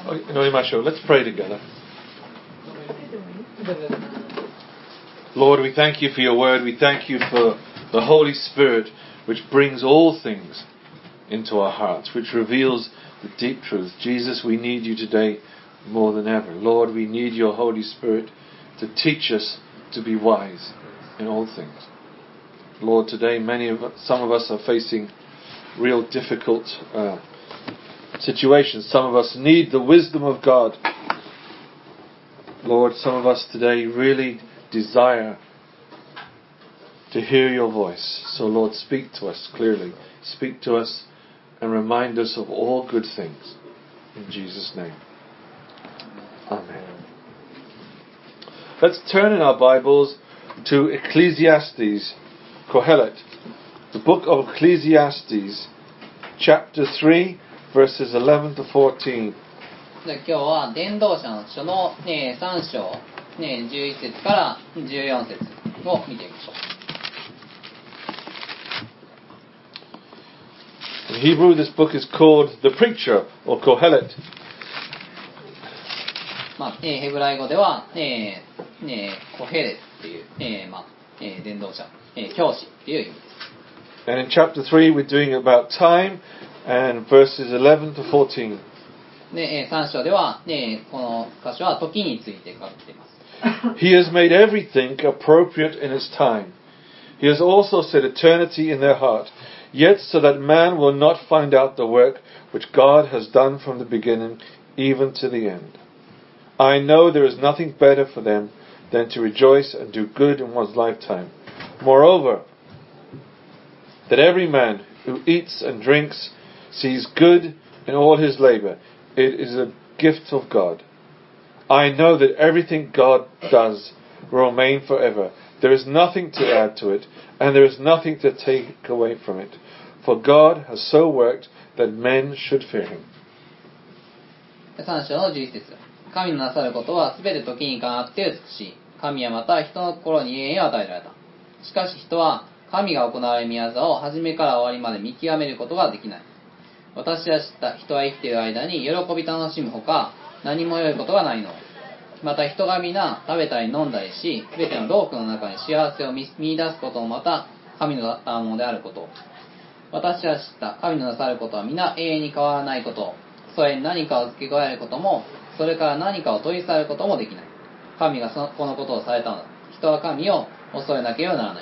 Let's pray together. Lord, we thank you for your word. We thank you for the Holy Spirit, which brings all things into our hearts, which reveals the deep truth. Jesus, we need you today more than ever. Lord, we need your Holy Spirit to teach us to be wise in all things. Lord, today some of us are facing real difficult situations. Some of us need the wisdom of God. Lord, some of us today really desire to hear your voice. So Lord, speak to us clearly. Speak to us and remind us of all good things. In Jesus' name. Amen. Let's turn in our Bibles to Ecclesiastes, Kohelet, the book of Ecclesiastes, chapter 3, verses 11 to 14. 今日は伝道者の書の、3章、11節から14節を見ていきましょう。 In Hebrew, this book is called The Preacher, or Kohelet. ヘブライ語では、コヘレっていう、伝道者、教師っていう意味です。 And in chapter 3, we're doing about time and verses 11 to 14. 3章では、この箇所は時について書かれています。 He has made everything appropriate in its time. He has also set eternity in their heart, yet so that man will not find out the work which God has done from the beginning, even to the end. I know there is nothing better for them than to rejoice and do good in one's lifetime. Moreover, that every man who eats and drinks sees good in all his labor. It is a gift of God. I know that everything God does will remain forever. There is nothing to add to it, and there is nothing to take away from it. For God has so worked that men should fear Him. 3章の11節。神のなさることはすべて時にかなって美しい。神はまた人の心に永遠を与えられた。しかし人は神が行われる御業を初めから終わりまで見極めることができない。私は知った人は生きている間に喜び楽しむほか何も良いことがないの。また人が皆食べたり飲んだりし、すべての労苦の中に幸せを見出すこともまた神の賜物であること。私は知った神のなさることは皆永遠に変わらないこと。それに何かを付け加えることも、それから何かを取り去ることもできない。神がこのことをされたのだ。人は神を恐れなければならない。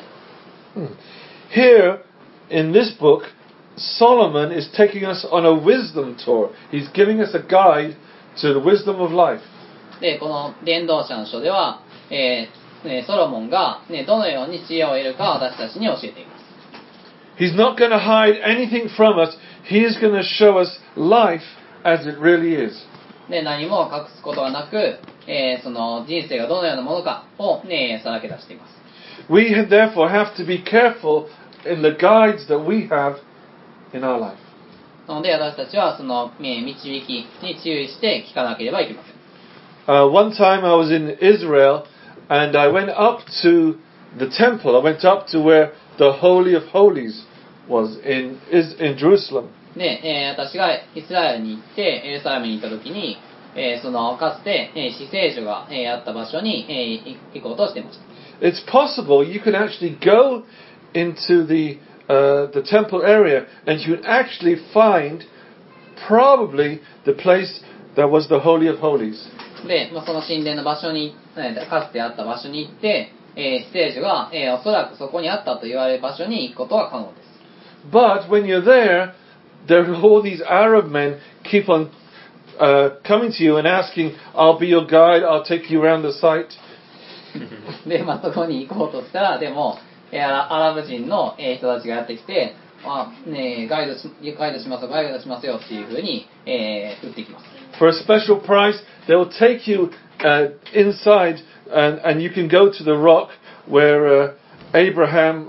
Here, in this book, Solomon is taking us on a wisdom tour. He's giving us a guide to the wisdom of life. で、この伝道者の書では、ソロモンが、どのように知恵を得るか私たちに教えています。 He's not going to hide anything from us. He's going to show us life as it really is. で、何も隠すことはなく、その人生がどのようなものかを、さらけ出しています。 We therefore have to be careful in the guides that we have in our life. なので私たちはその導きに注意して聞かなければいけません。 One time I was in Israel and I went up to the temple. I went up to where the Holy of Holies was in Jerusalem. で、私がイスラエルに行ってエルサレムに行った時に、そのかつて至聖所があった場所に行こうとしていました。 It's possible you can actually go into the temple area and you can actually find probably the place that was the Holy of Holies. で、その神殿の場所に、かつてあった場所に行って、至聖所が、おそらくそこにあったと言われる場所に行くことは可能です。 But when you're there are all these Arab men keep on coming to you and asking, I'll be your guide, I'll take you around the site. で、そこに行こうとしたら、でも、アラブ人の人たちがやってきて、ガイドしますよっていうふうに、売ってきます。 For a special price, they will take you inside and you can go to the rock where Abraham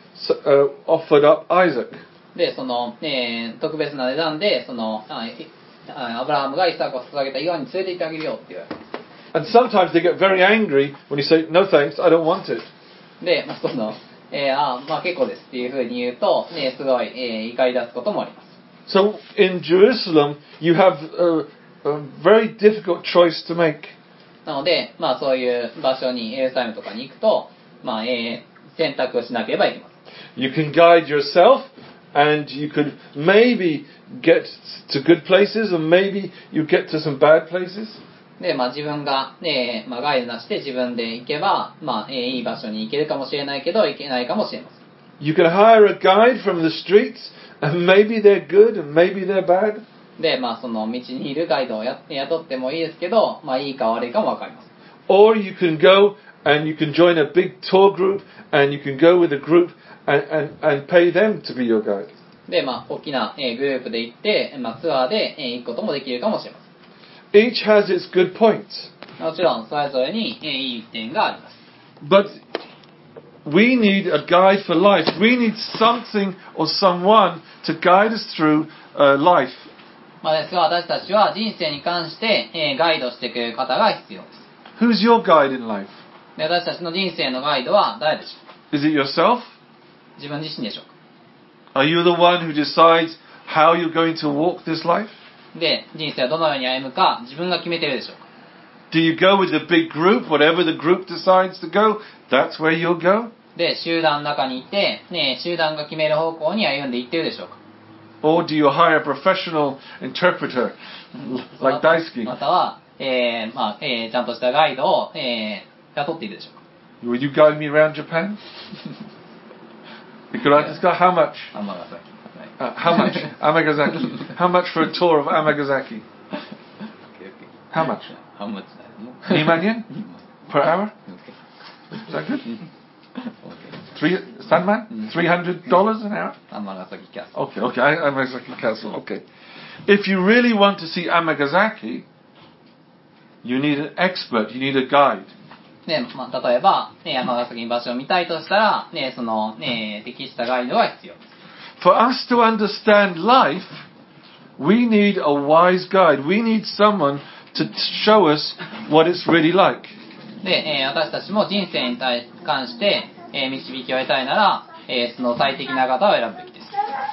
offered up Isaac. で、その、特別な値段で、その、アブラハムがイサクを捧げた岩に連れて行ってあげるよって言われます。 And sometimes they get very angry when you say, no thanks, I don't want it. で、その、結構ですっていうふうに言うと、すごい、怒り出すこともあります。 So in Jerusalem, you have very difficult choice to make. なので、そういう場所にエルサレムとかに行くと、選択をしなければいけません。 You can guide yourself, and you could maybe get to good places, or maybe you get to some bad places. で、自分が、ガイドなしで自分で行けば、いい場所に行けるかもしれないけど、行けないかもしれません。 You can hire a guide from the streets, and maybe they're good, and maybe they're bad. で、その道にいるガイドを雇ってもいいですけど、いいか悪いかも分かります。 Or you can go and you can join a big tour group, and you can go with a group and pay them to be your guide. で、大きなグループで行って、ツアーで行くこともできるかもしれません。 Each has its good points. もちろんそれぞれにいい点があります。 But we need a guide for life. We need something or someone to guide us through life. ですが私たちは人生に関してガイドしてくれる方が必要です。 Who's your guide in life? で、私たちの人生のガイドは誰でしょうか？ Is it yourself? 自分自身でしょうか？ Are you the one who decides how you're going to walk this life? で、人生はどのように歩むか自分が決めているでしょうか？ Do you go with the big group? Whatever the group decides to go, that's where you'll go? で、集団の中にいて、集団が決める方向に歩んでいっているでしょうか？ Or do you hire a professional interpreter like Daisuke? または、ちゃんとしたガイドを、雇っているでしょうか？ Will you guide me around Japan? How much? 尼崎。 How much? Amagazaki. How much for a tour of Amagazaki? How much? How much? 2万yen? Per hour? Is that good? 3万? $300 an hour? 尼崎キャスト。 Okay, Amagazaki Castle, okay. If you really want to see Amagazaki, you need an expert, you need a guide. 例えば、尼崎の場所を見たいとしたら、その、適したガイドが必要です。 For us to understand life, we need a wise guide. We need someone to show us what it's really like. で、私たちも人生に関して、導きを得たいなら、その最適な方を選ぶべきです。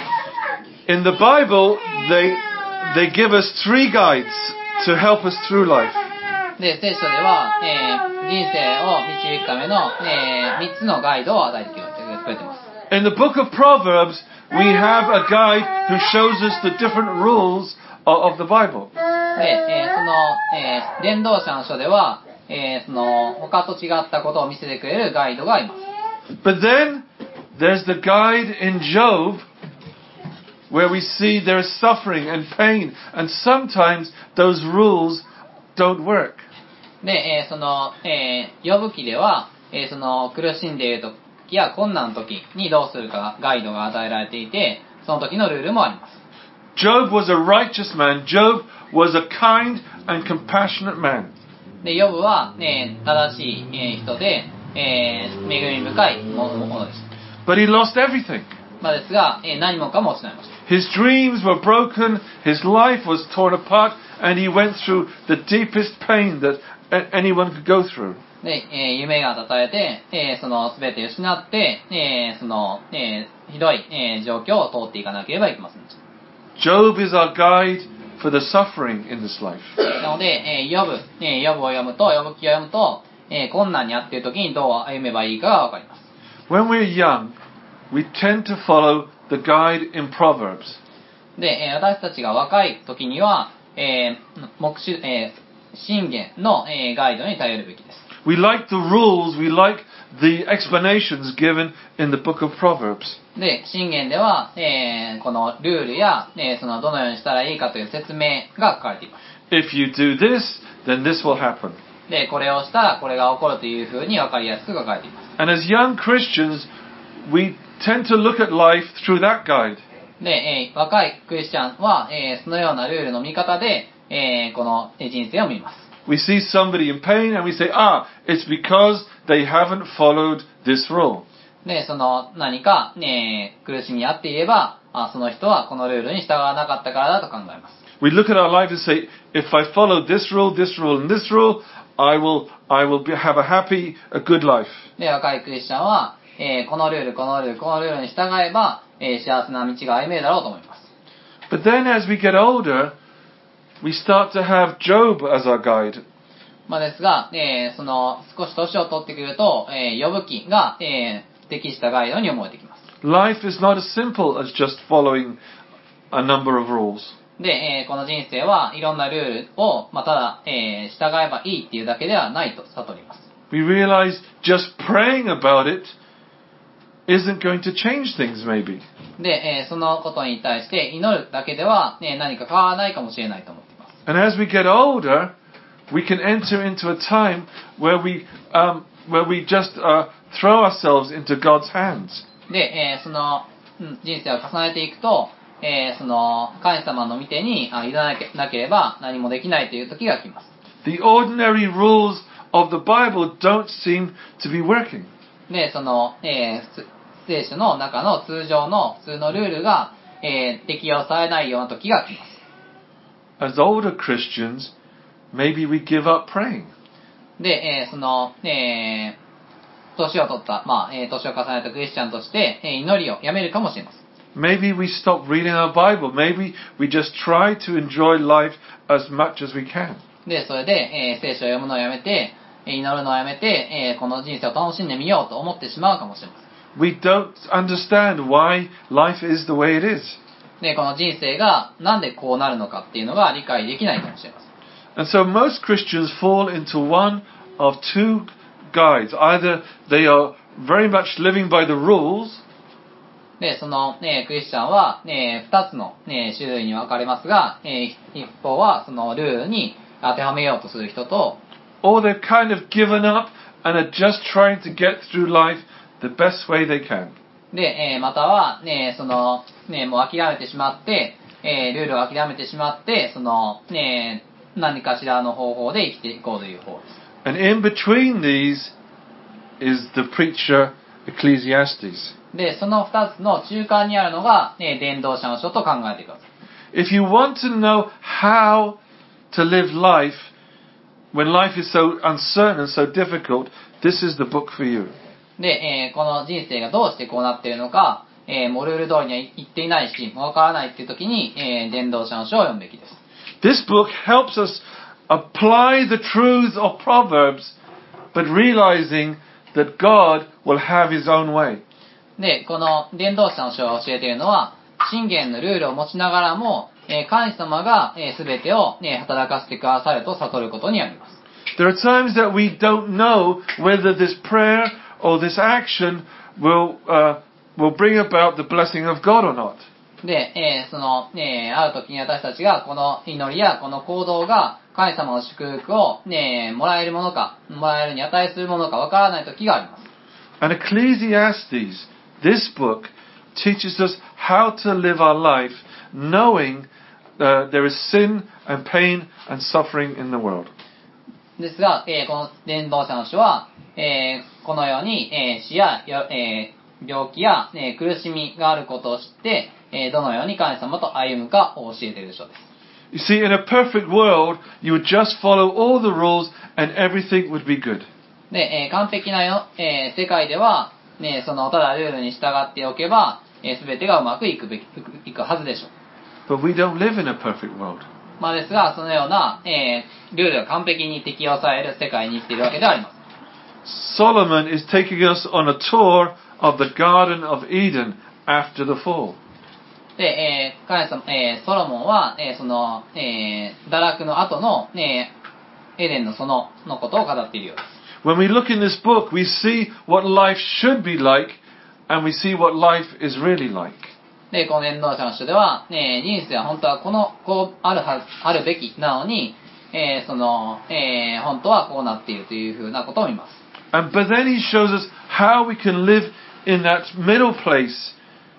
In the Bible, they give us 3 guides to help us through life. で、聖書では、人生を導くための、3つのガイドを与えてくれています。 In the book of Proverbs, we have a guide who shows us the different rules of the Bible. で、その、伝道者の書では、その他と違ったことを見せてくれるガイドがあります。 But then there's the guide in Job, where we see there's suffering and pain, and sometimes those rules don't work. で、その、ヨブ記では、その苦しんでいる時や困難の時にどうするかガイドが与えられていて、その時のルールもあります。 Job was a righteous man. Job was a kind and compassionate man. で、ヨブは、正しい人で、恵み深いものでした。 But he lost everything. ですが、何もかも失いました。 His dreams were broken, his life was torn apart, and he went through the deepest pain that anyone could go through. で、夢が絶たれて、その全て失って、その、ひどい、状況を通っていかなければいけませんでした。 Job is our guide for the suffering in this life. なので、ヨブを読むと、ヨブ記を読むと、困難にあっている時にどう歩めばいいかがわかります。 When we're young, we tend to follow the guide in Proverbs. で、私たちが若い時には、箴言の、ガイドに頼るべきです。 We like the rules, we like the explanations given in the book of Proverbs. で、箴言では、このルールや、そのどのようにしたらいいかという説明が書かれています。 If you do this, then this will happen. で、これをしたらこれが起こるというふうに分かりやすく書かれています。 And as young Christians, we tend to look at life through that guide. で、若いクリスチャンは、そのようなルールの見方で、この人生を見ます。 We see somebody in pain and we say, it's because they haven't followed this rule. で、その何か、苦しみにあっていれば、その人はこのルールに従わなかったからだと考えます。 We look at our life and say, if I follow this rule, and this rule, I will have a happy, a good life. で、若いクリスチャンは、このルールに従えば、幸せな道が歩めるだろうと思います。 But then as we get older, we start to have Job as our guide. ですが、その少し年を取ってくると、呼ぶ記が、適したガイドに思えてきます。 Life is not as simple as just following a number of rules. で、この人生はいろんなルールを、ただ、従えばいいっていうだけではないと悟ります。 We realize just praying about it isn't going to change things, maybe. で、そのことに対して祈るだけでは、何か変わらないかもしれないと思っています。 And as we get older, we can enter into a time where we just throw ourselves into God's hands. で、その人生を重ねていくと、その神様の御手に委ねなければ何もできないという時が来ます。 The ordinary rules of the Bible don't seem to be working. で、その、聖書の中の普通のルールが、適用されないような時が来ます。 As older Christians, maybe we give up praying. で、その、年を取った、年を重ねたクリスチャンとして、祈りをやめるかもしれません。 Maybe we stop reading our Bible. Maybe we just try to enjoy life as much as we can. で、それで、聖書を読むのをやめて、祈るのをやめて、この人生を楽しんでみようと思ってしまうかもしれません。 We don't understand why life is the way it is. で、この人生がなんでこうなるのかっていうのが理解できないかもしれません。 And so most Christians fall into one of two guides. Either they are very much living by the rules, で、その、クリスチャンは、二つの、種類に分かれますが、一方はそのルールに当てはめようとする人と、 or they've kind of given up and are just trying to get through life the best way they can. で、または、その、もう諦めてしまって、ルールを諦めてしまって、その、何かしらの方法で生きていこうという方です。 And in between these is the preacher Ecclesiastes. で、その二つの中間にあるのが、伝道者の書と考えてください。 If you want to know how to live life when life is so uncertain and so difficult, this is the book for you. で、この人生がどうしてこうなっているのか、もうルール通りには言っていないし、わからないっていう時に、伝道者の書を読むべきです。 This book helps us apply the truths of Proverbs, but realizing that God will have His own way. で、この伝道者の書を教えているのは、箴言のルールを持ちながらも、神様が全てを働かせてくださると悟ることにあります。 There are times that we don't know whether this prayer or this action will bring about the blessing of God or not. で、その、ある時に私たちがこの祈りやこの行動が神様の祝福を、もらえるものか、もらえるに値するものかわからない時があります。 And Ecclesiastes, this book, teaches us how to live our life knowing there is sin and pain and suffering in the world. ですが、この伝道者の書は、このように、死や、病気や、苦しみがあることを知って、どのように神様と歩むかを教えている書です。 You see, in a perfect world, you would just follow all the rules and everything would be good. で、完璧な世界では、そのただルールに従っておけば、全てがうまくいくはずでしょう。 But we don't live in a perfect world. ですが、そのような、ルールが完璧に適用される世界に生きているわけではありません。 Solomon is taking us on a tour of the Garden of Eden after the fall. で、ソロモンは、その、堕落の後の、エデンの園のことを語っているようです。 When we look in this book, we see what life should be like, and we see what life is really like. で、この伝道者の書では、人生は本当はこうあるべきなのに、その、本当はこうなっているというふうなことを見ます。 But then he shows us how we can live in that middle place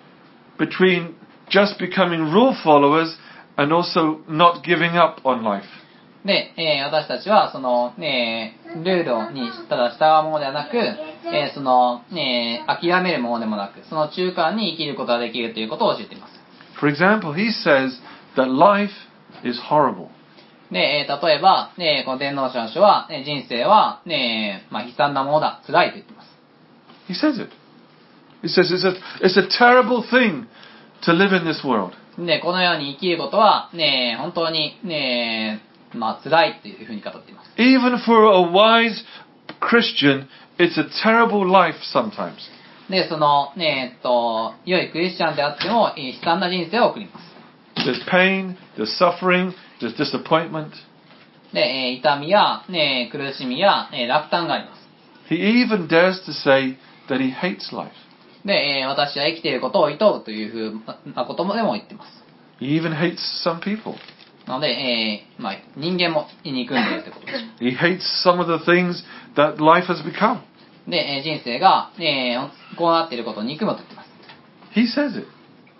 between just becoming rule followers and also not giving up on life. で、私たちはその、ルールにただ従うものではなく、その、諦めるものでもなく、その中間に生きることができるということを教えています。 For example, he says that life is horrible. で、例えば、この伝道者の書は、人生は、悲惨なものだ、辛いと言っています。 He says it. He says it's a terrible thing to live in this world. で、このように生きることは、本当に、辛いというふうに語っています。 Even for a wise Christian, it's a terrible life sometimes. で、良いクリスチャンであっても、悲惨な人生を送ります。 There's pain, there's suffering, there's disappointment. で、痛みや、苦しみや、落胆があります。 He even dares to say that he hates life. で、私は生きていることを厭うというふうなこともでも言っています。 He even hates some people. なので、人間も憎んでいるということです。 He hates some of the things that life has become. で、人生が、こうなっていることを憎むと言っています。 He says it.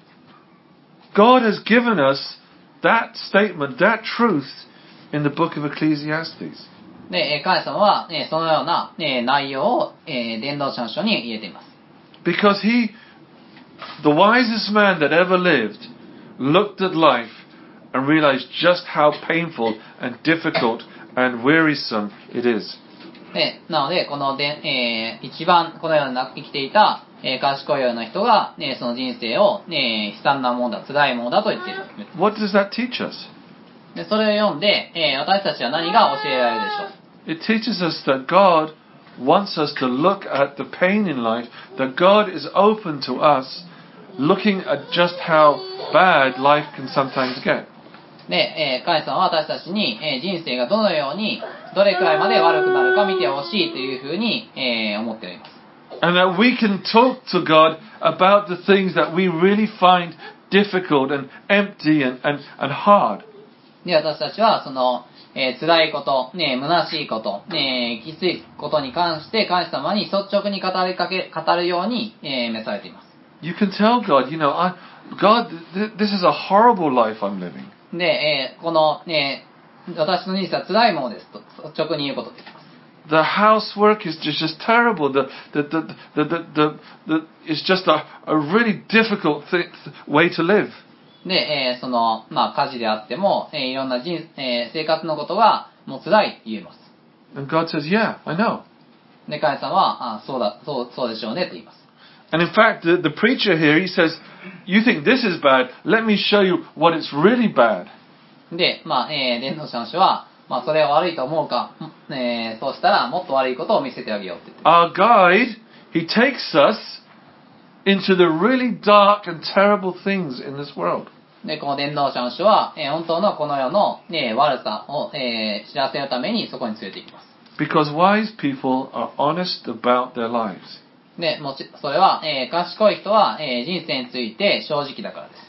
God has given us that statement, that truth in the book of Ecclesiastes. で、神様は、そのような、内容を、伝道者の書に入れています。 Because he, the wisest man that ever lived, looked at life and realized just how painful and difficult and wearisome it is. で、なので、一番このような生きていた、賢いような人が、その人生を、悲惨なものだ、辛いものだと言っている。 What does that teach us? で、それを読んで、私たちは何が教えられるでしょう。 It teaches us that God wants us to look at the pain in life, that God is open to us looking at just how bad life can sometimes get. で、神様は私たちに、人生がどのように、どれくらいまで悪くなるか見てほしいというふうに、思っております。 And that we can talk to God about the things that we really find difficult and empty and hard. で、私たちは、辛いこと、虚しいこと、きついことに関して、神様に率直に語るように、召されています。 You can tell God, God, this is a horrible life I'm living. で、私の人生は辛いものですと、率直に言うことができます。 The housework is just terrible. It's just a really difficult way to live. で、家事であっても、いろんな生活のことがもう辛いと言えます。 And God says, yeah, I know. で、神様は、そうでしょうねと言います。 And in fact, the preacher here, he says, you think this is bad, let me show you what it's really bad. で、伝道者の人は、それは悪いと思うか、そうしたらもっと悪いことを見せてあげようって言って。 Our guide, he takes us into the really dark and terrible things in this world. で、この伝道者の人は、本当のこの世の、悪さを、知らせるためにそこに連れて行きます。 Because wise people are honest about their lives. で、それは、賢い人は、人生について正直だからです。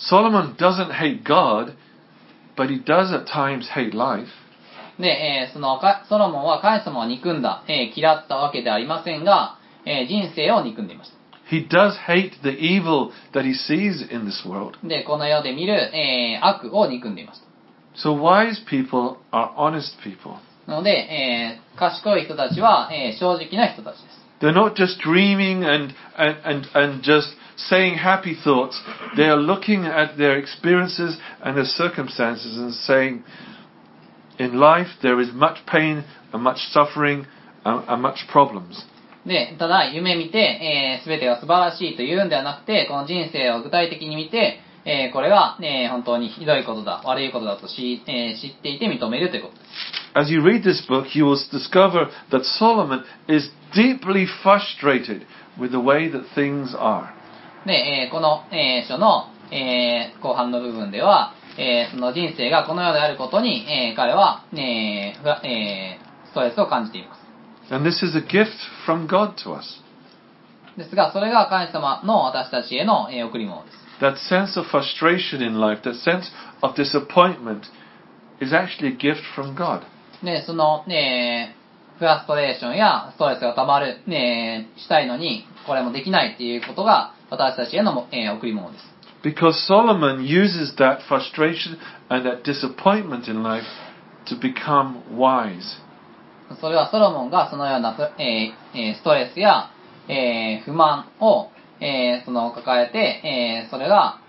Solomon doesn't hate God, but he does at times hate life. で、ソロモンは神様を憎んだ、嫌ったわけではありませんが、人生を憎んでいました。 He does hate the evil that he sees in this world. で、この世で見る、悪を憎んでいました。 So wise people are honest people. なので、賢い人たちは、正直な人たちです。 They're not just dreaming and just saying happy thoughts. They are looking at their experiences and their circumstances and saying, in life there is much pain and much suffering and much problems. で、ただ夢見て、全てが素晴らしいというんではなくて、この人生を具体的に見て、これは、本当にひどいことだ、悪いことだと知っていて認めるということです。 As you read this book, you will discover that Solomon is deeply frustrated with the way that things are. で、この、書の、後半の部分では、その人生がこのようであることに、彼は、ストレスを感じています。 And this is a gift from God to us. ですが、それが神様の私たちへの、贈り物です。 That sense of frustration in life, that sense of disappointment is actually a gift from God. で、フラストレーションやストレスが溜まる、したいのに、これもできないっていうことが私たちへの、贈り物です。 Because Solomon uses that frustration and that disappointment in life to become wise. それはソロモンがそのような、ストレスや、不満を、抱えて、それが、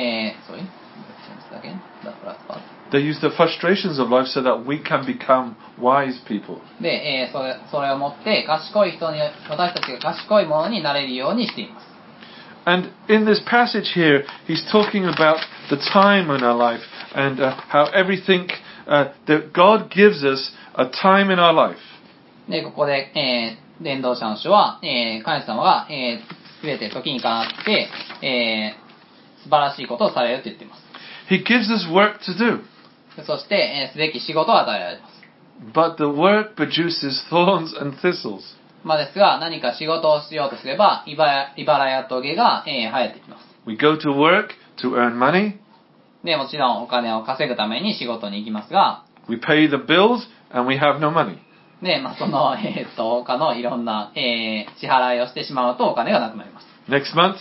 They use the frustrations of life so that we can become wise people. で、それをもって私たちが賢いものになれるようにしています。 And in this passage here, he's talking about the time in our life and how everything that God gives us a time in our life. で、ここで、伝道者の書は、神様が、すべて時にかなって、素晴らしいことをされると言っています。 He gives us work to do. そして、すべき仕事を与えられます。 But the work produces thorns and thistles. ですが、何か仕事をしようとすれば、いばらやトゲが、生えてきます。 We go to work to earn money. で、もちろんお金を稼ぐために仕事に行きますが、 We pay the bills and we have no money. で、その、他のいろんな、支払いをしてしまうとお金がなくなります。 Next month,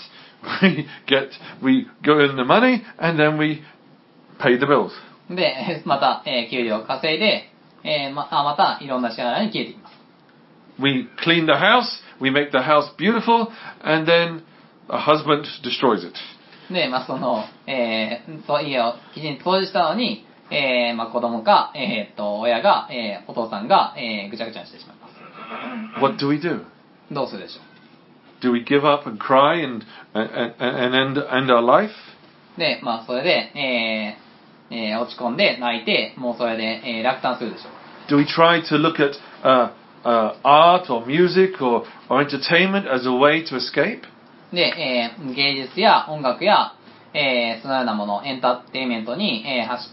we go in the money and then we pay the bills. で、また、給料を稼いで、またいろんな支払いに消えていきます。 We clean the house, we make the house beautiful, and then a husband destroys it. で、その、家をきちんと掃除したのに、子供か、親が、お父さんが、ぐちゃぐちゃにしてしまいます。 What do we do? どうするでしょう。 Do we give up and cry and end our life? で、それで、落ち込んで泣いて、もうそれで、落胆するでしょう。 Do we try to look at art or music or entertainment as a way to escape? で、芸術や音楽や、そのようなもの、エンターテインメントに、走って、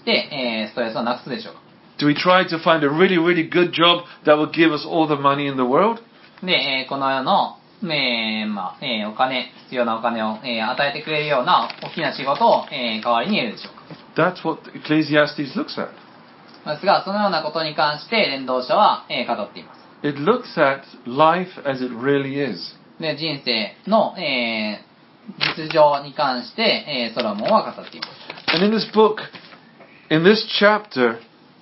ストレスをなくすでしょうか。 Do we try to find a really, really good job that will give us all the money in the world? で、この世の、お金、必要なお金を、与えてくれるような大きな仕事を、代わりに得るでしょうか。 That's what Ecclesiastes looks at. ですが、そのようなことに関して伝道者は、語っています。 It looks at life as it really is. で、人生の、実情に関して、ソロモンは語っています。 And in this book, in this chapter,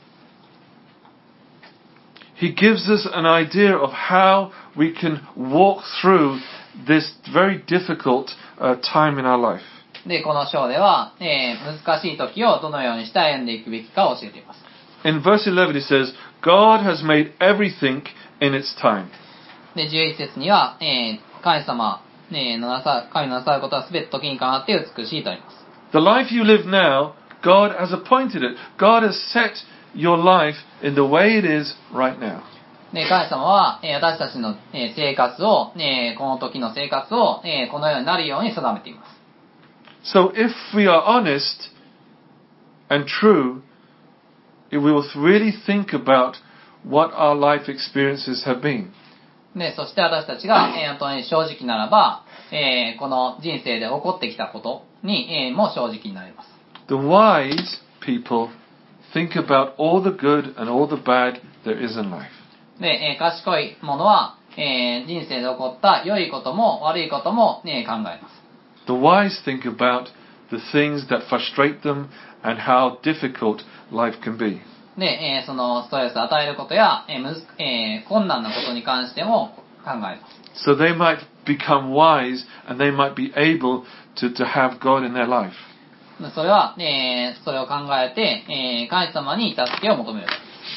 he gives us an idea of how we can walk through this very difficult time in our life. で、この章では、難しい時をどのようにして歩んでいくべきかを教えています。 In verse 11 it says, God has made everything in its time. で、11節には、神様、神のなさることはすべて時にかなって美しいとあります。 The life you live now, God has appointed it. God has set your life in the way it is right now. で、神様は、私たちの、生活を、この時の生活を、このようになるように定めています。 So if we are honest and true, we will really think about what our life experiences have been. で、そして私たちが、本当に正直ならば、この人生で起こってきたことに、も正直になります。 The wise people think about all the good and all the bad there is in life. で、賢い者は、人生で起こった良いことも悪いことも、考えます。 The wise think about the things that frustrate them and how difficult life can be. で、そのストレスを与えることや、困難なことに関しても考えます。 So they might become wise and they might be able to have God in their life. それは、それを考えて、神様に助けを求める。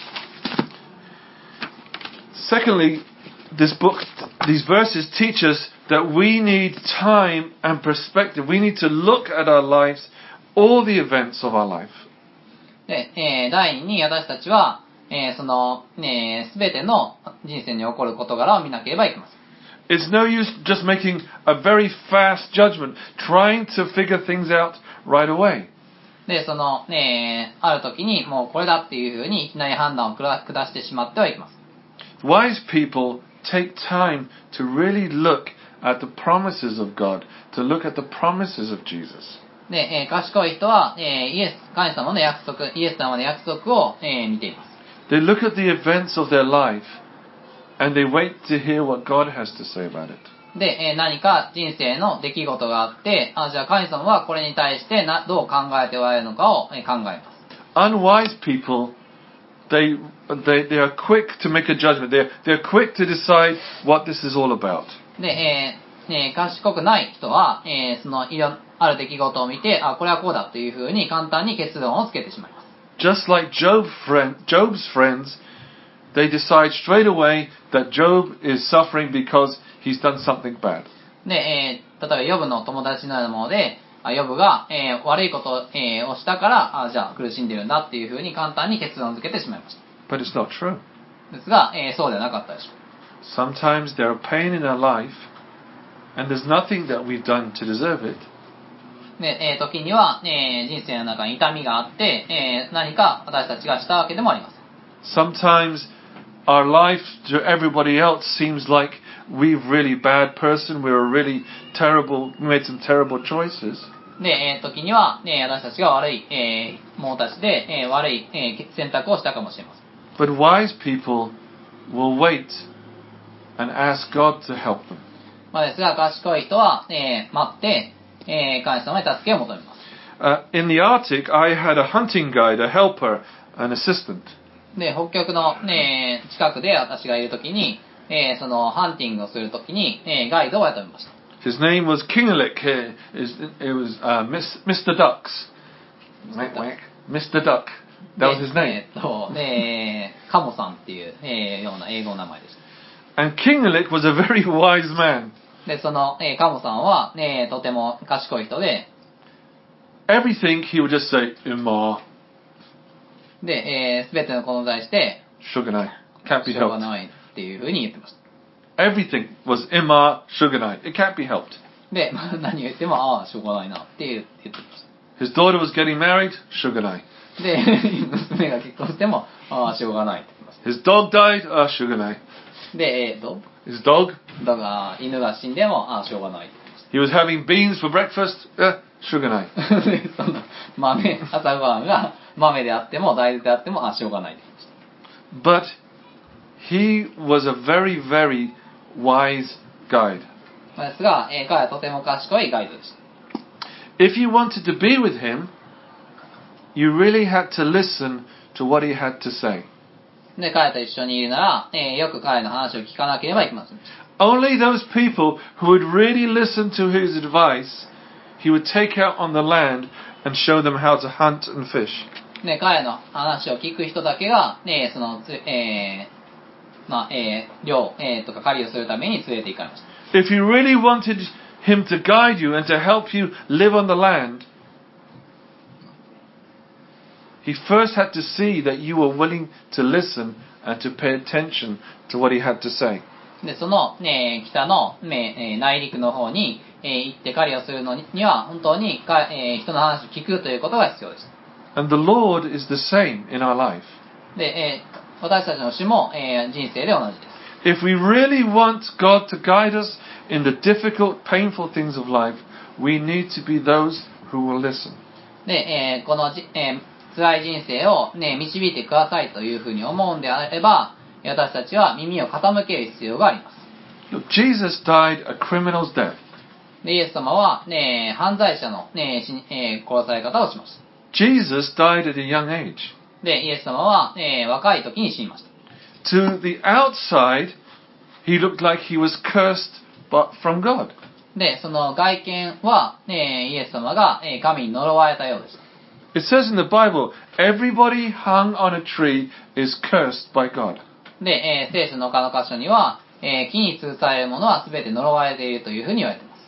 Secondly, these verses teach us that we need time and perspective. We need to look at our lives, all the events of our life. で、第2に私たちは、その、すべての人生に起こる事柄を見なければいけません。 It's no use just making a very fast judgment, trying to figure things out right away. で、その、ある時にもうこれだっていうふうにいきなり判断を下してしまってはいけません。 Wise people take time to really look at the promises of God, to look at the promises of Jesus. で、賢い人は、神様の約束、イエス様の約束を、見ています。 They look at the events of their life and they wait to hear what God has to say about it. で、何か人生の出来事があって、じゃあ神様はこれに対してどう考えておられるのかを、考えます。 Unwise people, they are quick to make a judgment. They're quick to decide what this is all about. で、賢くない人は、そのある出来事を見て、これはこうだというふうに簡単に結論をつけてしまいます。 Just like Job's friends, they decide straight away that Job is suffering because he's done something bad. で、 例えばヨブの友達のようなもので、ヨブが、悪いこと、をしたから、じゃあ苦しんでるんだっていうふうに簡単に結論付けてしまいました。 But it's not true. ですが、そうではなかったでしょう。 Sometimes there are pain in our life, and there's nothing that we've done to deserve it. で、時には、人生の中に痛みがあって、何か私たちがしたわけでもありません。 Sometimes our life to everybody else seems like we're a really bad person, we're a really terrible, we made some terrible choices. で、時には、私たちが悪い、者たちで、悪い、選択をしたかもしれません。 But wise people will wait and ask God to help them. ですが、賢い人は、待って、神様に助けを求めます。 In the Arctic, I had a hunting guide, a helper, an assistant. で、北極の、近くで私がいるときに、そのハンティングをするときに、ガイドを雇いました。 His name was Kingelik. It was Mr. Ducks. Mr. Duck. That was his name. カモさんっていう、ような英語の名前でした。 And Kingelik was a very wise man. で、その、カモさんは、とても賢い人で、 Everything he would just say, Ima. で、すべてのことに対して、 Suganai. Can't be しょうが helped. ないっていうふうに言ってました。 Everything was Ima Suganai. It can't be helped. で、何言っても、しょうがないなって言ってました。 His daughter was getting married. Suganai. で、娘が結婚しても、しょうがないって言ってまし His dog died. Suganai. た。で、 His dog. 犬が死んでも、しょうがないって言ってました。 He was having beans for breakfast. Suganai. で、その朝ごはんが豆であっても大豆であってもしょうがないって言ってました。 But he was a very, very wise guide. ですが、彼はとても賢いガイドでした。 If you wanted to be with him, you really had to listen to what he had to say. で、彼と一緒にいるなら、よく彼の話を聞かなければいけません。 Only those people who would really listen to his advice, he would take out on the land and show them how to hunt and fish. で、彼の話を聞く人だけが、その、漁、とか狩りをするために連れて行かれました。 If you really wanted him to guide you and to help you live on the land, he first had to see that you were willing to listen and to pay attention to what he had to say. で、その、北の、内陸の方に、行って狩りをするのには、本当に人の話を聞くということが必要です。 And the Lord is the same in our life. で、私たちの主も、人生で同じです。 If we really want God to guide us in the difficult, painful things of life, we need to be those who will listen. で、この辛い人生を、導いてくださいというふうに思うんであれば、私たちは耳を傾ける必要があります。 Look, Jesus died a criminal's death. で、イエス様は、犯罪者の、殺され方をしました。 Jesus died at a young age. で、イエス様は、若い時に死にました。 To the outside, he looked like he was cursed from God. で、その外見は、イエス様が、神に呪われたようでした。 It says in the Bible, everybody hung on a tree is cursed by God. で、聖書の他の箇所には、木に吊るされるものは全て呪われているというふうに言われています。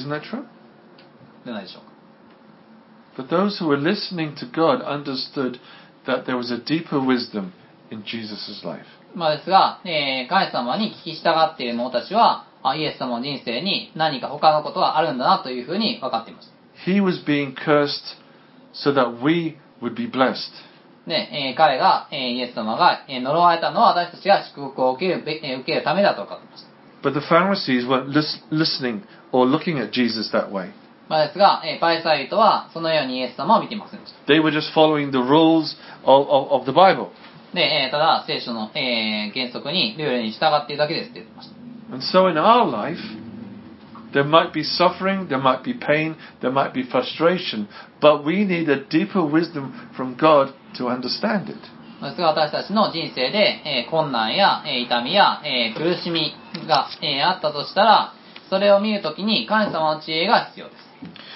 Isn't that true? でないでしょうか。 But those who were listening to God understood that there was a deeper wisdom in Jesus' life. ですが、神様に聞き従っている者たちは、イエス様の人生に何か他のことがあるんだなというふうに分かっていました。 He was being cursed so that we would be blessed. で、彼が、イエス様が呪われたのは私たちが祝福を受けるためだと分かっていました。 But the Pharisees weren't listening or looking at Jesus that way. ですが、パリサイ人はそのようにイエス様を見ていませんでした。 They were just following the rules of the Bible. で、ただ聖書の、原則にルールに従っているだけですって言ってました。 And so in our life, there might be suffering, there might be pain, there might be frustration, but we need a deeper wisdom from God to understand it. ですが私たちの人生で、困難や、痛みや、苦しみが、あったとしたら、それを見るときに神様の知恵が必要です。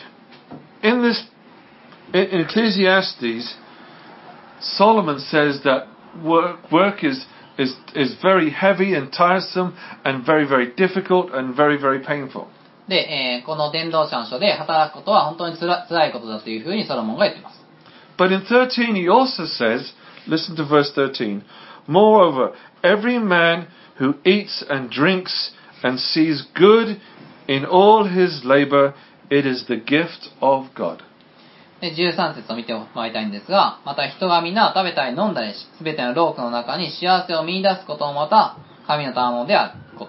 In Ecclesiastes, Solomon says that work is very heavy and tiresome and very, very difficult and very, very painful. で、この伝道者の書で働くことは本当に辛いことだというふうにソロモンが言っています。 But in 13 he also says, listen to verse 13, Moreover, every man who eats and drinks and sees good in all his labor, it is the gift of God. で、13節を見てもらいたいんですが、また人が皆食べたり飲んだりし、すべての労苦の中に幸せを見出すこともまた神の賜物であること。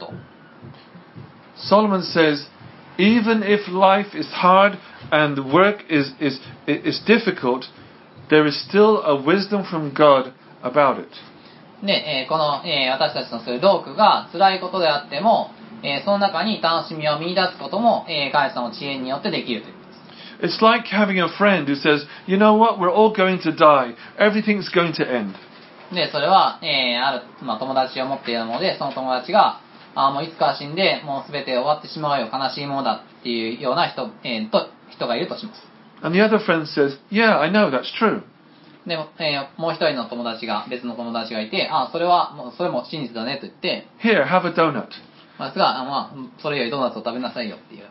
Solomon says, even if life is hard and the work is difficult, there is still a wisdom from God about it. で、この、私たちのそういう労苦が辛いことであっても、その中に楽しみを見出すことも、神様の知恵によってできるということです。 It's like having a friend who says, you know what, we're all going to die. Everything's going to end. で、それは、ある、友達を持っているので、その友達が、もういつか死んで、もう全て終わってしまうよ、悲しいものだっていうような人がいるとします。 And the other friend says, yeah, I know, that's true. でも、もう一人の友達が、別の友達がいて、それも真実だねと言って、 Here, have a donut. ですが、それよりドーナツを食べなさいよっていう。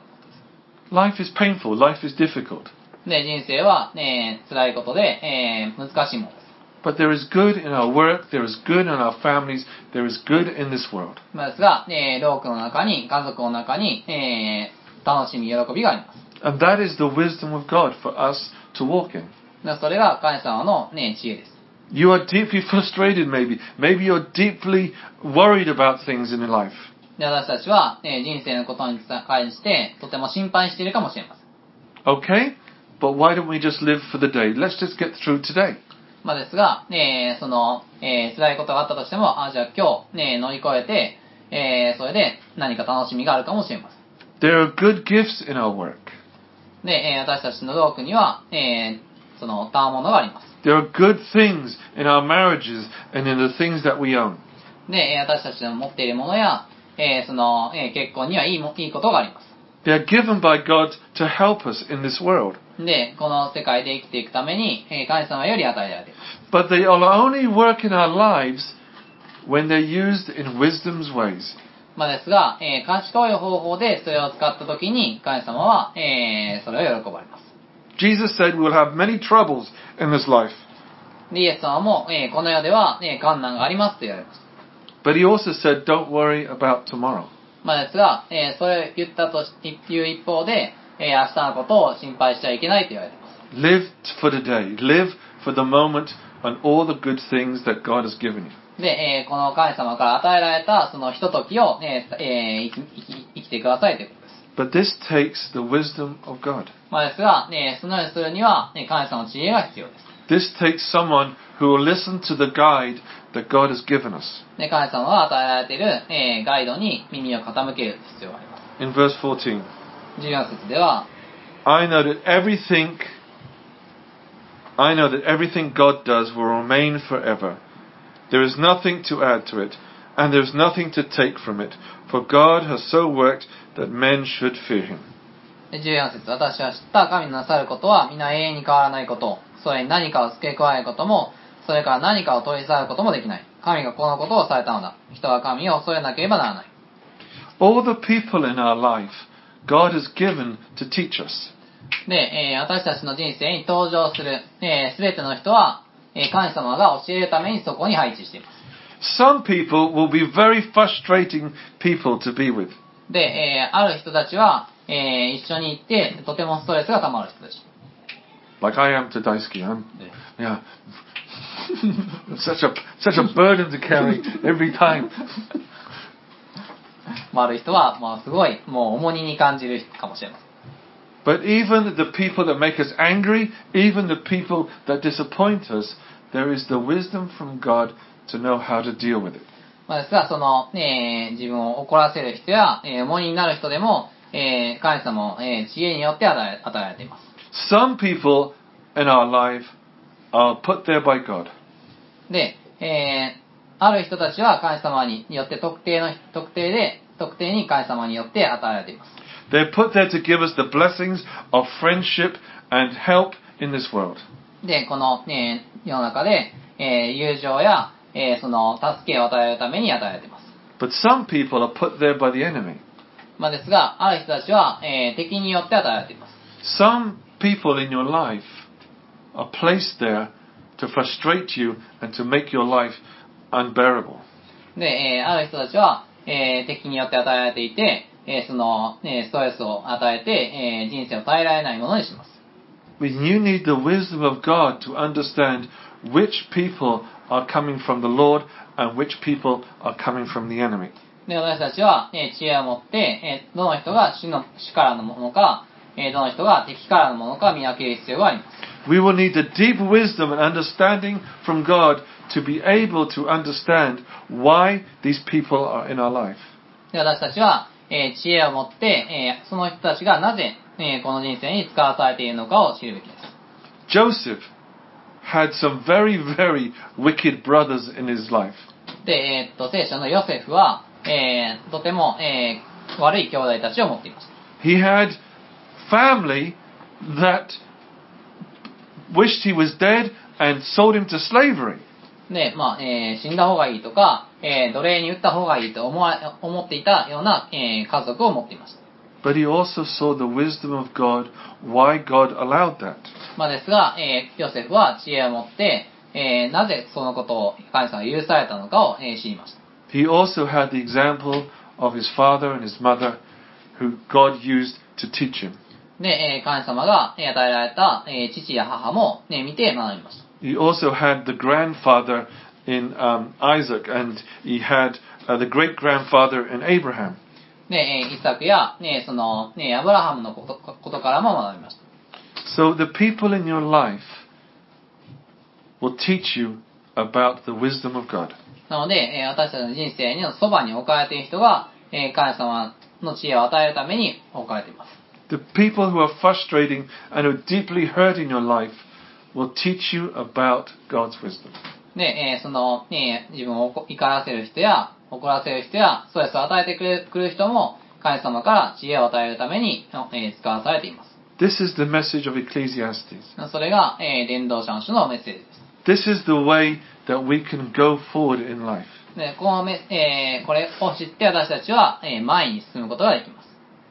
Life is painful, life is difficult. で、人生は、辛いことで、難しいものです。 But there is good in our work, there is good in our families, there is good in this world. ですが、労苦の中に、家族の中に、楽しみ、喜びがあります。 And that is the wisdom of God for us to walk in. それが神様の、知恵です。 You are deeply frustrated maybe. Maybe you're deeply worried about things in your life. で、私たちは、人生のことに関してとても心配しているかもしれません。 Okay? But why don't we just live for the day? Let's just get through today. ですが、辛いことがあったとしても、じゃあ今日、乗り越えて、それで何か楽しみがあるかもしれません。 There are good gifts in our work. で、私たちの労苦には、その賜物があります。 There are good things in our marriages and in the things that we own. で、私たちの持っているものや、結婚にはいいことがあります。 They are given by God to help us in this world. で、この世界で生きていくために、神様より与えられています。 But they will only work in our lives when they're used in wisdom's ways. ですが、賢い方法でそれを使ったときに、神様は、それを喜ばれます。 Jesus said we will have many troubles in this life. で、イエス様も、この世では、困難がありますと言われます。 But he also said, don't worry about tomorrow. ですが、それを言ったという一方で、明日のことを心配しちゃいけないと言われています。 Live for the day. Live for the moment and all the good things that God has given you. で、この神様から与えられたそのひとときを、生きてくださいということです。 But this takes the wisdom of God. ですが、そのようにするには、神様の知恵が必要です。 This takes someone who will listen to the guide that God has given us. 神様は与えられている、ガイドに耳を傾ける必要があります。 In verse 14, 14節では、 I know that everything God does will remain forever. There is nothing to add to it, and there is nothing to take from it, for God has so worked that men should fear him. 14節、私は知った神のなさることは皆永遠に変わらないこと、それに何かを付け加えることも、それから何かを取り去ることもできない。神がこのことをされたのだ。人は神を恐れなければならない。 All the people in our life, God has given to teach us. で、私たちの人生に登場するすべての人は、神様が教えるためにそこに配置しています。 Some people will be very frustrating people to be with. で、ある人たちは、一緒に行ってとてもストレスが溜まる人たち。 Like I am to Daisuke. Yeah. such a burden to carry every time. ある人は、すごい、もう重荷に感じるかもしれません。 But even the people that make us angry, even the people that disappoint us, there is the wisdom from God to know how to deal with it. ですが、その、自分を怒らせる人や、重荷になる人でも、神様の、知恵によって与えられています。 Some people in our life are put there by God. で、ある人たちは神様によって特定に神様によって与えられています。 They're put there to give us the blessings of friendship and help in this world. で、この、世の中で、友情や、その助けを与えるために与えられています。 But some people are put there by the enemy. ですが、ある人たちは、敵によって与えられています。 Some people in your life are placed there to frustrate you and to make your life unbearable. で、ある人たちは、敵によって与えられていて、その、ストレスを与えて、人生を耐えられないものにします。 You need the wisdom of God to understand which people are coming from the Lord and which people are coming from the enemy. で、私たちは、知恵を持って、どの人が主からのものか、どの人が敵からのものか見分ける必要があります。 We will need the deep wisdom and understanding from God to be able to understand why these people are in our life. で、私たちは、知恵を持って、その人たちがなぜ、この人生に使わされているのかを知るべきです。 Joseph had some very, very wicked brothers in his life. で、聖書のヨセフは、とても、悪い兄弟たちを持っていました。 He had family that wished he was dead and sold him to slavery. で、死んだ方がいいとか、奴隷に売った方がいいと思っていたような、家族を持っていました。 But he also saw the wisdom of God, why God allowed that. ですが、ヨセフは知恵を持って、なぜそのことを神様が許されたのかを、知りました。 He also had the example of his father and his mother, who God used to teach him. で、神様が与えられた、父や母も、見て学びました。 He also had the grandfather in Isaac, and he had the great-grandfather in Abraham. で、イサクや、その、アブラハムのことからも学びました。 So the people in your life will teach you about the wisdom of God. なので、私たちの人生のそばに置かれている人が、神様の知恵を与えるために置かれています。 The people who are frustrating and who are deeply hurting your life will teach you about God's wisdom. で、その、自分を怒らせる人や、怒らせる人や、ストレスを与えてくる人も、神様から知恵を与えるために、使わされています。 This is the message of Ecclesiastes. それが、伝道者の書のメッセージです。 This is the way that we can go forward in life. で、これを知って私たちは、前に進むことができます。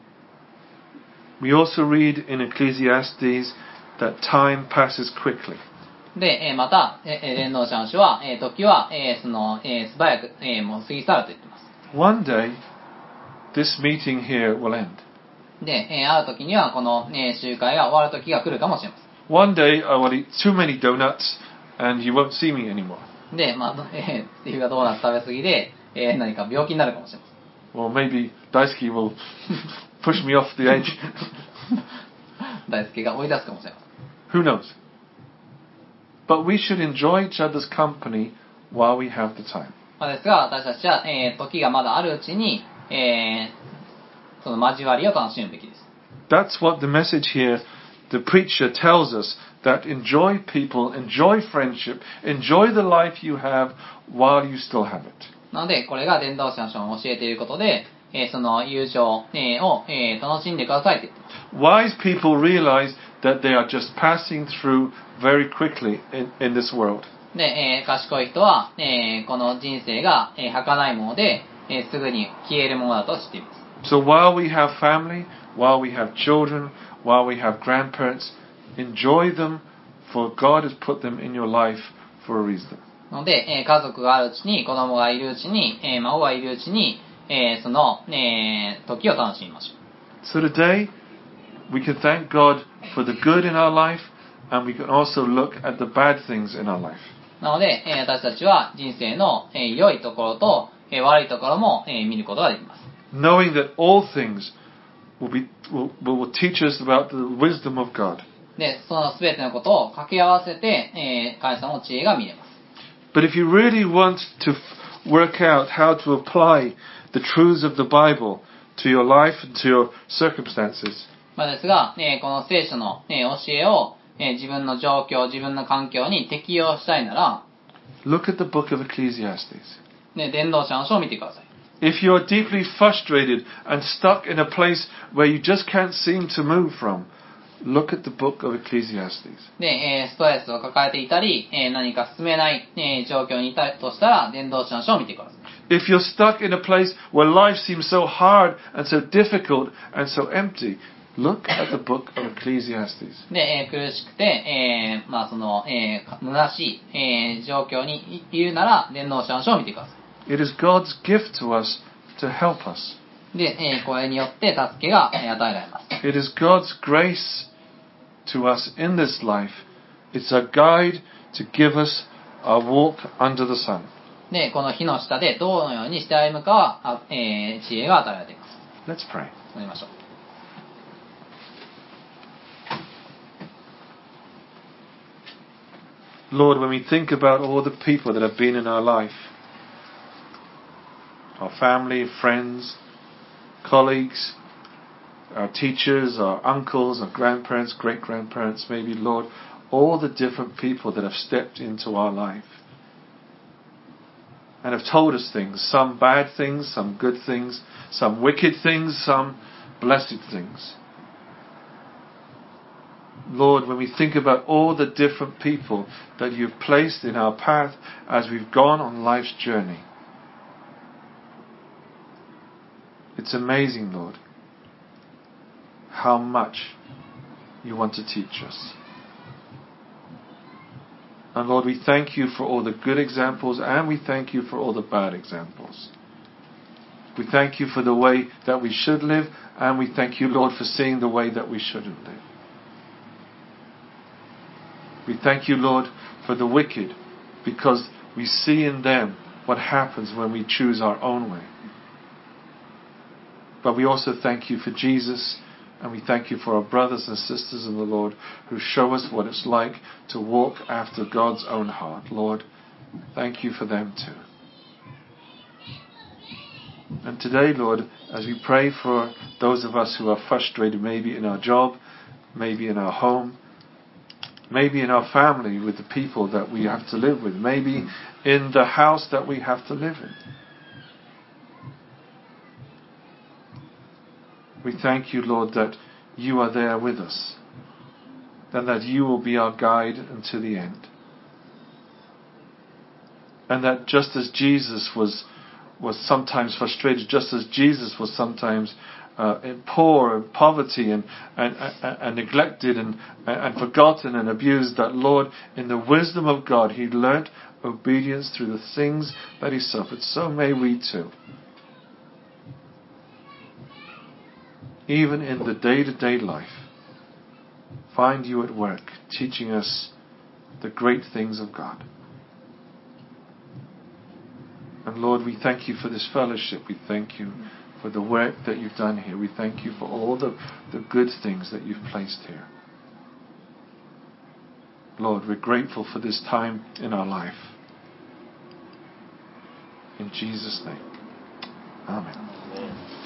We also read in Ecclesiastes that time passes quickly. で、また、伝道者の書は、時は、その、素早く、もう過ぎ去ると言っています。 One day, this meeting here will end. で、ある時にはこの、集会が終わる時が来るかもしれません。 One day I will eat too many donuts and you won't see me anymore. で、スティーブがドーナツ食べ過ぎで、何か病気になるかもしれません。 Or maybe Daisuke will push me off the edge. 大輔が追い出すかもしれません。 Who knows? But we should enjoy each other's company while we have the time. ですが、私たちは、時がまだあるうちに、その交わりを楽しむべきです。 That's what the message here, the preacher tells us, that enjoy people, enjoy friendship, enjoy the life you have while you still have it. なので、これが伝道者の書が教えていることで、その友情、を、楽しんでくださいと言っています。 Wise people realize that they are just passing through very quickly in this world. で、賢い人は、この人生が、儚いもので、すぐに消えるものだと知っています。 So while we have family, while we have children, while we have grandparents, enjoy them, for God has put them in your life for a reason. ので、家族があるうちに、子供がいるうちに、孫がいるうちに、その、時を楽しみましょう。 So today, we can thank God for the good in our life, and we can also look at the bad things in our life. なので、私たちは人生の、良いところと、悪いところも、見ることができます。 Knowing that all things will teach us about the wisdom of God. で、その全てのことを掛け合わせて、神様の知恵が見れます。 But if you really want to work out how to apply the truths of the Bible to your life and to your circumstances, ですが、この聖書の、教えを、自分の状況、自分の環境に適用したいなら、 look at the book of Ecclesiastes. 伝道者の書を見てください。 If you are deeply frustrated and stuck in a place where you just can't seem to move from, look at the book of Ecclesiastes. で、ストレスを抱えていたり、何か進めない、状況にいたとしたら、伝道者の書を見てください。 If you're stuck in a place where life seems so hard and so difficult and so empty, look at the book of Ecclesiastes. で、苦しくて、虚しい、状況にいるなら、伝道者の書を見てください。 It is God's gift to us to help us. で、これによって助けが与えられます。 It is God's grace to us in this life. It's a guide to give us a walk under the sun. で、この火の下でどのようにして歩むかは、知恵が与えられています。 Let's pray. 祈りましょう。 Lord, when we think about all the people that have been in our life, our family, friends, colleagues, our teachers, our uncles, our grandparents, great-grandparents, maybe, Lord, all the different people that have stepped into our life and have told us things, some bad things, some good things, some wicked things, some blessed things. Lord, when we think about all the different people that you've placed in our path as we've gone on life's journey, it's amazing, Lord, how much you want to teach us. And Lord, we thank you for all the good examples and we thank you for all the bad examples. We thank you for the way that we should live and we thank you, Lord, for seeing the way that we shouldn't live. We thank you, Lord, for the wicked because we see in them what happens when we choose our own way. But we also thank you for Jesus and we thank you for our brothers and sisters in the Lord who show us what it's like to walk after God's own heart. Lord, thank you for them too. And today, Lord, as we pray for those of us who are frustrated, maybe in our job, maybe in our home, maybe in our family with the people that we have to live with, maybe in the house that we have to live in. We thank you, Lord, that you are there with us and that you will be our guide until the end. And that just as Jesus was sometimes frustrated, just as Jesus was sometimes poor and poverty and neglected and forgotten and abused, that Lord, in the wisdom of God, he learnt obedience through the things that he suffered. So may we too. Even in the day-to-day life, find you at work, teaching us the great things of God. And Lord, we thank you for this fellowship. We thank you for the work that you've done here. We thank you for all the good things that you've placed here. Lord, we're grateful for this time in our life. In Jesus' name. Amen.